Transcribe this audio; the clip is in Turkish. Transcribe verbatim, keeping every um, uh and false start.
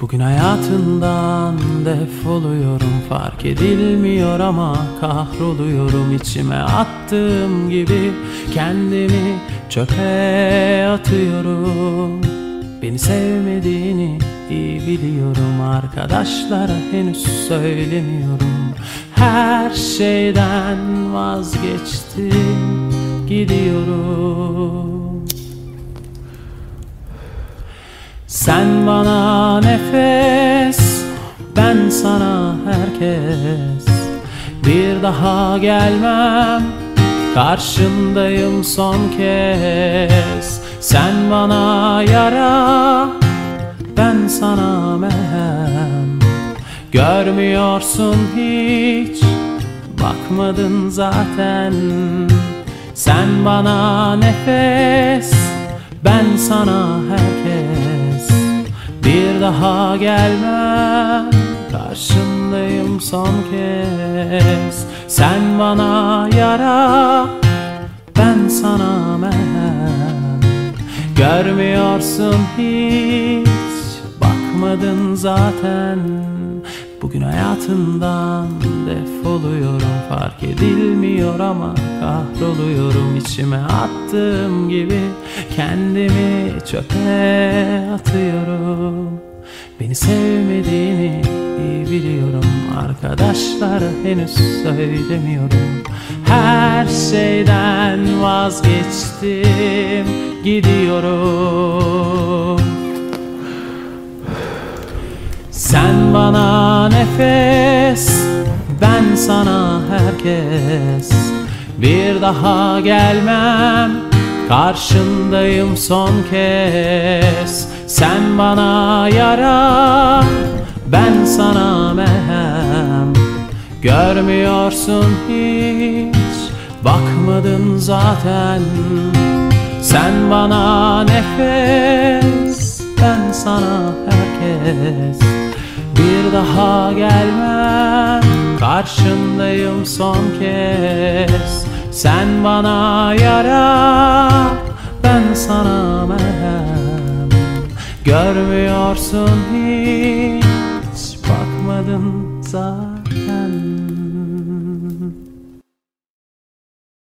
Bugün hayatından defoluyorum, fark edilmiyor ama kahroluyorum. İçime attığım gibi kendimi çöpe atıyorum. Beni sevmediğini iyi biliyorum, arkadaşlara henüz söylemiyorum. Her şeyden vazgeçtim, gidiyorum. Sen bana nefes, ben sana herkes. Bir daha gelmem, karşındayım son kez. Sen bana yara, ben sana merhem. Görmüyorsun hiç, bakmadın zaten. Sen bana nefes, ben sana herkes. Bir daha gelmem, karşındayım son kez. Sen bana yara, ben sana merhem. Görmüyorsun hiç, bakmadın zaten. Bugün hayatından defoluyorum, fark edilmiyor ama kahroluyorum. İçime attığım gibi kendimi çöpe atıyorum. Beni sevmediğini iyi biliyorum, arkadaşlara henüz söylemiyorum. Her şeyden vazgeçtim, gidiyorum. Sen bana nefes, ben sana herkes. Bir daha gelmem, karşındayım son kez. Sen bana yara, ben sana merhem. Görmüyorsun hiç, bakmadın zaten. Sen bana nefes, ben sana herkes. Bir daha gelmem, karşındayım son kez. Sen bana yara, ben sana merhem. Görmüyorsun hiç, bakmadın zaten.